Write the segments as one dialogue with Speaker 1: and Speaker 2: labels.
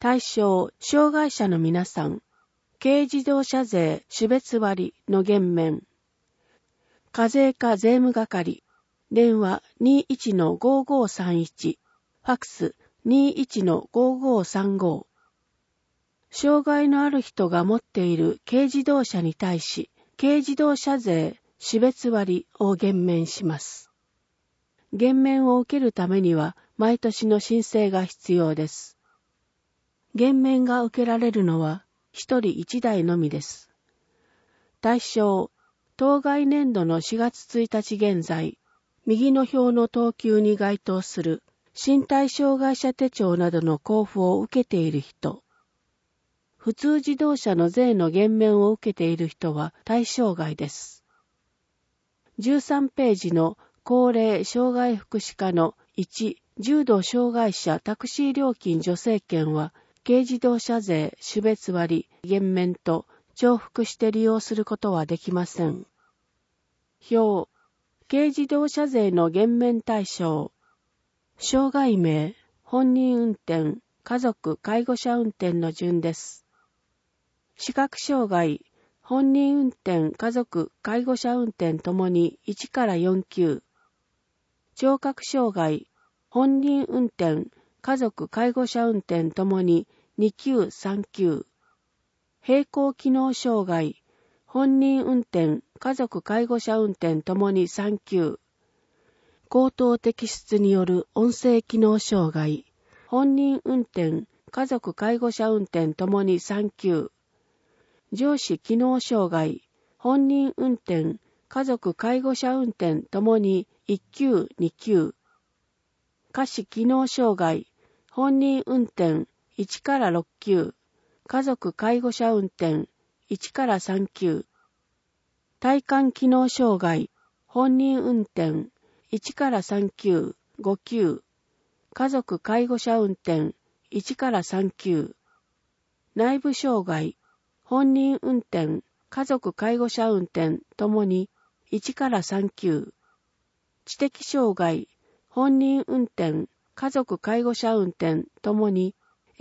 Speaker 1: 対象、障害者の皆さん、軽自動車税種別割の減免。課税課税務係、電話 21-5531、ファックス 21-5535。障害のある人が持っている軽自動車に対し、軽自動車税種別割を減免します。減免を受けるためには、毎年の申請が必要です。減免が受けられるのは、一人一台のみです。対象、当該年度の4月1日現在、右の表の等級に該当する身体障害者手帳などの交付を受けている人。普通自動車の税の減免を受けている人は対象外です。13ページの高齢障害福祉課の1、重度障害者タクシー料金助成券は、軽自動車税種別割減免と重複して利用することはできません。表、軽自動車税の減免対象、障害名、本人運転、家族、介護者運転の順です。視覚障害、本人運転、家族、介護者運転ともに1から4級。聴覚障害、本人運転、家族、介護者運転ともに2級、3級。並行機能障害、本人運転、家族、介護者運転ともに3級。口頭摘出による音声機能障害、本人運転、家族、介護者運転ともに3級。上肢機能障害、本人運転、家族、介護者運転ともに1級、2級。下肢機能障害、本人運転1から6級、家族介護者運転1から3級、体幹機能障害、本人運転1から3級、5級、家族介護者運転1から3級、内部障害、本人運転、家族介護者運転ともに1から3級、知的障害、本人運転、家族介護者運転ともに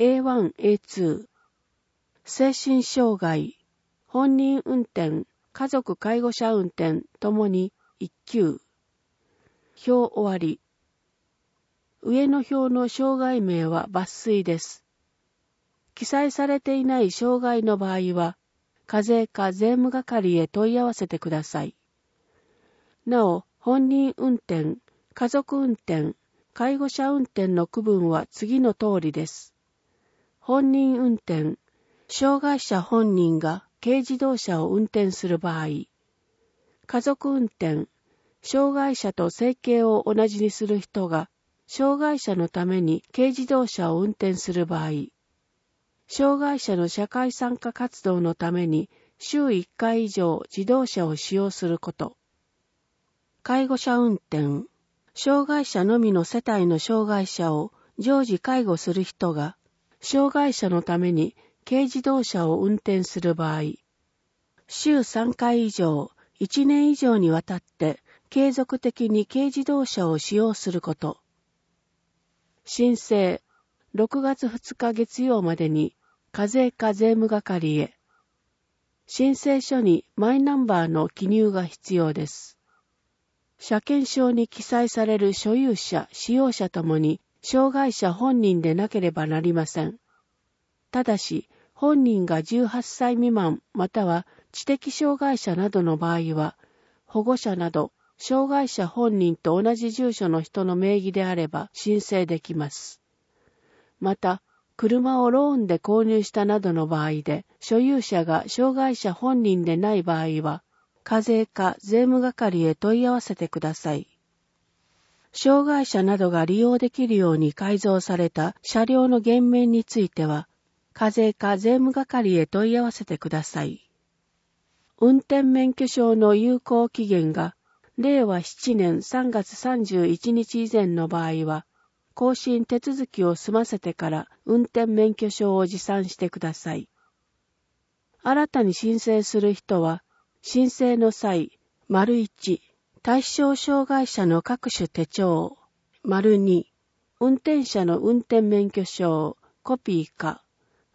Speaker 1: A1、A2。精神障害、本人運転、家族介護者運転ともに1級。表終わり。上の表の障害名は抜粋です。記載されていない障害の場合は、課税課税務係へ問い合わせてください。なお、本人運転、家族運転、介護者運転の区分は次の通りです。本人運転、障害者本人が軽自動車を運転する場合。家族運転、障害者と生計を同じにする人が、障害者のために軽自動車を運転する場合。障害者の社会参加活動のために週1回以上自動車を使用すること。介護者運転、障害者のみの世帯の障害者を常時介護する人が、障害者のために軽自動車を運転する場合、週3回以上、1年以上にわたって継続的に軽自動車を使用すること。申請、6月2日月曜までに課税課税務係へ。申請書にマイナンバーの記入が必要です。車検証に記載される所有者、使用者ともに障害者本人でなければなりません。ただし、本人が18歳未満または知的障害者などの場合は、保護者など障害者本人と同じ住所の人の名義であれば申請できます。また、車をローンで購入したなどの場合で、所有者が障害者本人でない場合は、課税課税務係へ問い合わせてください。障害者などが利用できるように改造された車両の減免については、課税課税務係へ問い合わせてください。運転免許証の有効期限が令和7年3月31日以前の場合は、更新手続きを済ませてから運転免許証を持参してください。新たに申請する人は、申請の際、1、対象障害者の各種手帳、2、運転者の運転免許証、コピーか、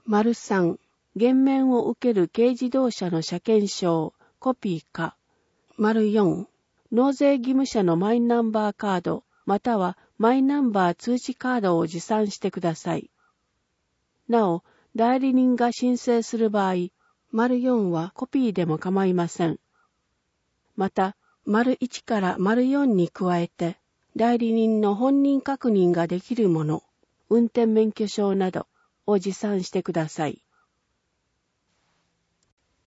Speaker 1: 3、減免を受ける軽自動車の車検証、コピーか。4、納税義務者のマイナンバーカード、またはマイナンバー通知カードを持参してください。なお、代理人が申請する場合、4はコピーでも構いません。また、1から4に加えて、代理人の本人確認ができるもの、運転免許証などを持参してください。